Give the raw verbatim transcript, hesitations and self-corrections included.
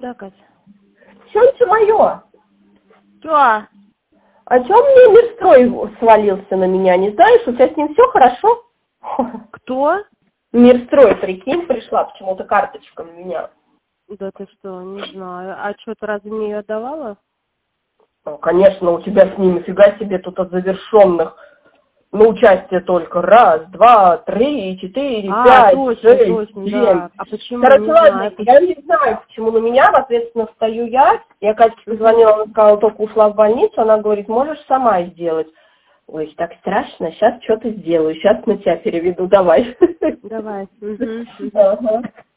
Да, Катя. Солнце мое. Что? А чё мне Мирстрой свалился на меня? Не знаешь, у тебя с ним все хорошо? Кто? Мирстрой, прикинь, пришла почему-то карточка на меня. Да ты что, не знаю. А что, ты разве мне ее отдавала? Ну, конечно, у тебя с ними фига себе тут от завершенных на участие только. Раз, два, три, четыре, А, пять, точно, шесть, точно, семь. да. А почему? Короче, Не ладно, знаю. я не знаю, почему на меня, ответственно, встаю я. Я Катьке позвонила, она сказала, только ушла в больницу. Она говорит, можешь сама сделать. Ой, так страшно, сейчас что-то сделаю, сейчас на тебя переведу, давай. Давай. Угу, угу. Ага.